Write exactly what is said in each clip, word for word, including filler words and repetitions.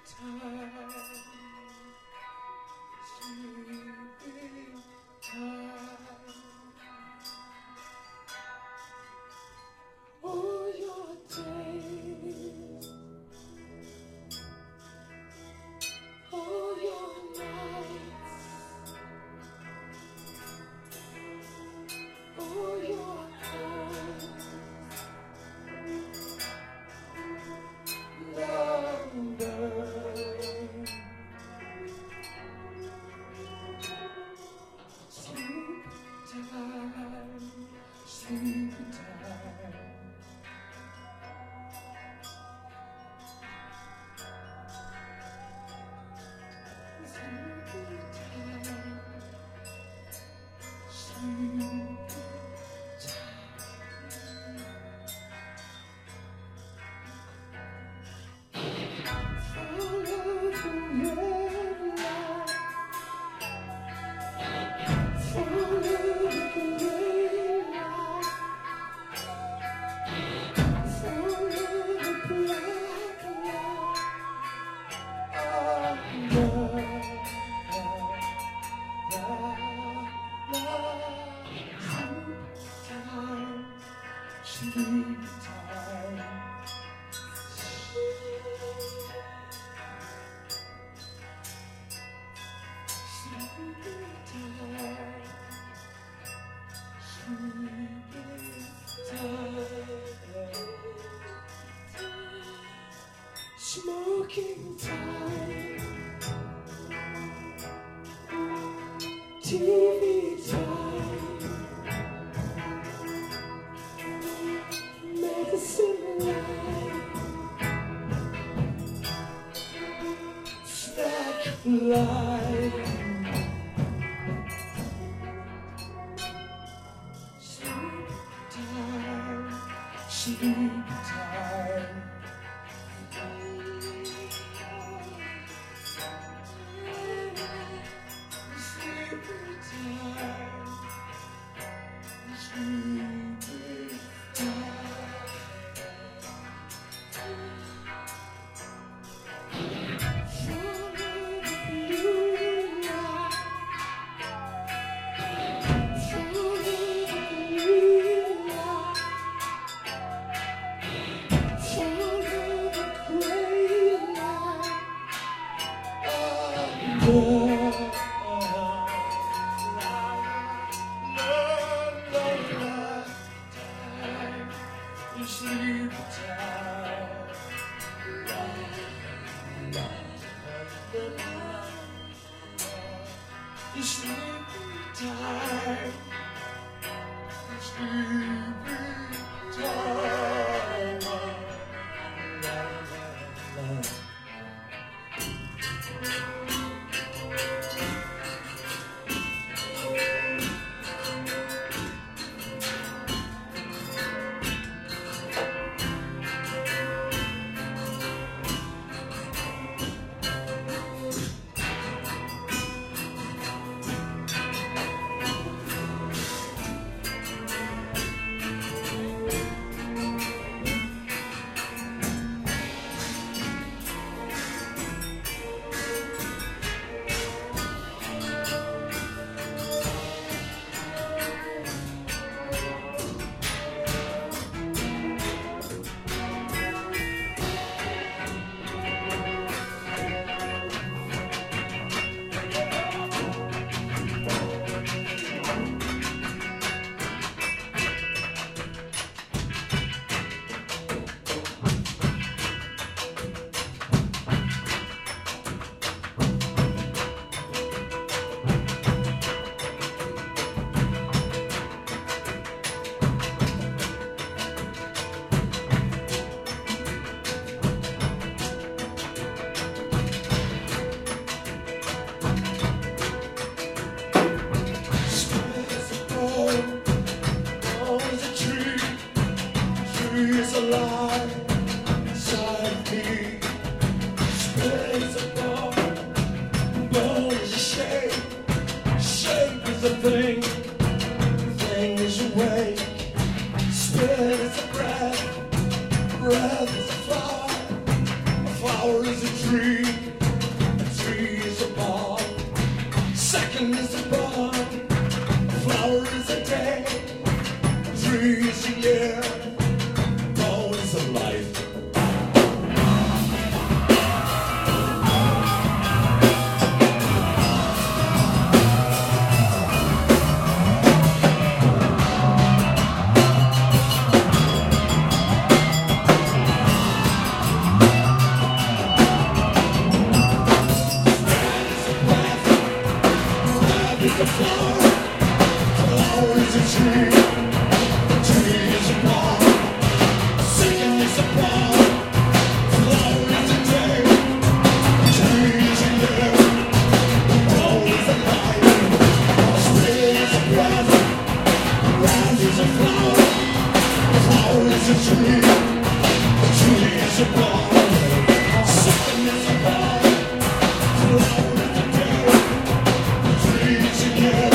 time, sleeping time. All your days, all your nights, all your hours, London. Sleep time, sleep time. Sleep time. Smoking time, T V time, medicine line, snack line. Sleep time, sleep time. Sleep time, sleep time, sleep time. Is alive inside me. Spirit is a bone, bone is a shape, shape is a thing, thing is awake. Spirit is a breath, breath is a flower, a flower is a tree. Sun is above, flower is a day, tree is a year, bone is a life. Is a flower, flower is a tree, tree is a ball, singing is a ball, flower is a day, tree is a year, ball is a life, spring is a breath, ground is a flower, flower is a tree, tree is a ball, singing is a ball, flower is a day, tree is a year.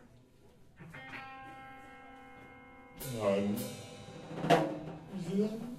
Um,